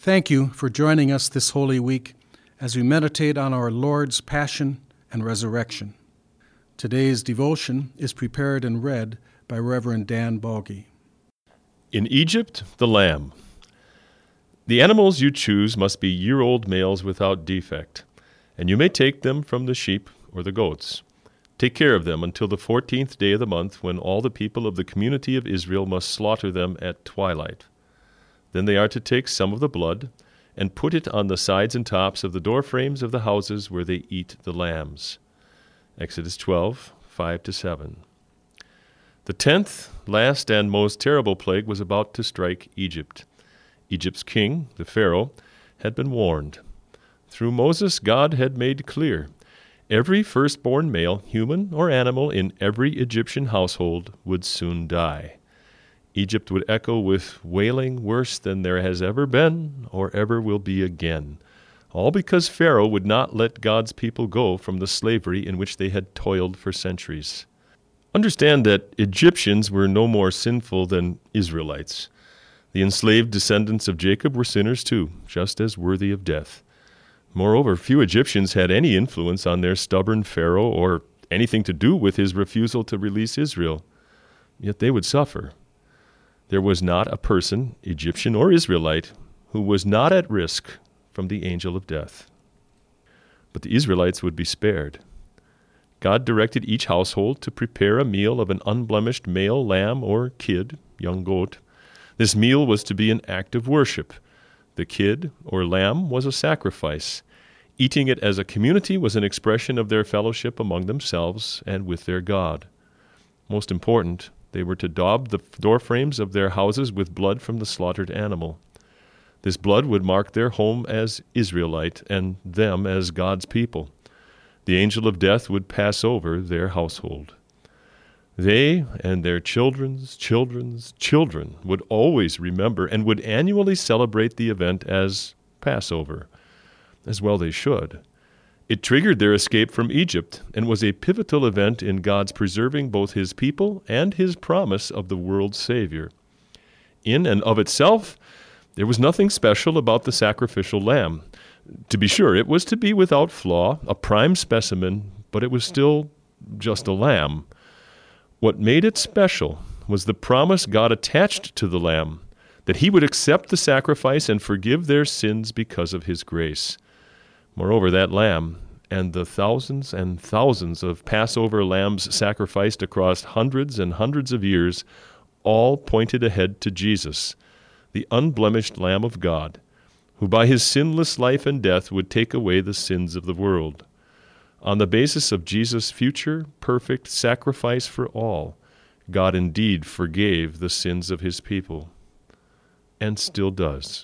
Thank you for joining us this Holy Week as we meditate on our Lord's Passion and Resurrection. Today's devotion is prepared and read by Reverend Dan Balgi. In Egypt, the lamb. The animals you choose must be year-old males without defect, and you may take them from the sheep or the goats. Take care of them until the 14th day of the month, when all the people of the community of Israel must slaughter them at twilight. Then they are to take some of the blood and put it on the sides and tops of the door frames of the houses where they eat the lambs. Exodus 12, 5-7. The 10th, last and most terrible plague was about to strike Egypt. Egypt's king, the Pharaoh, had been warned. Through Moses, God had made clear, every firstborn male, human or animal, in every Egyptian household would soon die. Egypt would echo with wailing worse than there has ever been or ever will be again, all because Pharaoh would not let God's people go from the slavery in which they had toiled for centuries. Understand that Egyptians were no more sinful than Israelites. The enslaved descendants of Jacob were sinners too, just as worthy of death. Moreover, few Egyptians had any influence on their stubborn Pharaoh or anything to do with his refusal to release Israel. Yet they would suffer. There was not a person, Egyptian or Israelite, who was not at risk from the angel of death. But the Israelites would be spared. God directed each household to prepare a meal of an unblemished male lamb or kid, young goat. This meal was to be an act of worship. The kid or lamb was a sacrifice. Eating it as a community was an expression of their fellowship among themselves and with their God. Most important, they were to daub the doorframes of their houses with blood from the slaughtered animal. This blood would mark their home as Israelite and them as God's people. The angel of death would pass over their household. They and their children's children would always remember and would annually celebrate the event as Passover. As well they should. It triggered their escape from Egypt and was a pivotal event in God's preserving both his people and his promise of the world's Savior. In and of itself, there was nothing special about the sacrificial lamb. To be sure, it was to be without flaw, a prime specimen, but it was still just a lamb. What made it special was the promise God attached to the lamb, that he would accept the sacrifice and forgive their sins because of his grace. Moreover, that lamb and the thousands and thousands of Passover lambs sacrificed across hundreds and hundreds of years all pointed ahead to Jesus, the unblemished Lamb of God, who by his sinless life and death would take away the sins of the world. On the basis of Jesus' future, perfect sacrifice for all, God indeed forgave the sins of his people, and still does.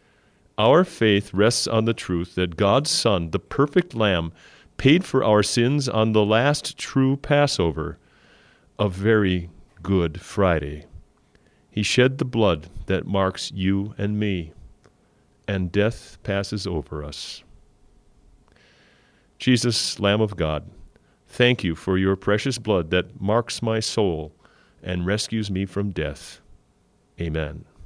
Our faith rests on the truth that God's Son, the perfect Lamb, paid for our sins on the last true Passover, a very Good Friday. He shed the blood that marks you and me, and death passes over us. Jesus, Lamb of God, thank you for your precious blood that marks my soul and rescues me from death. Amen.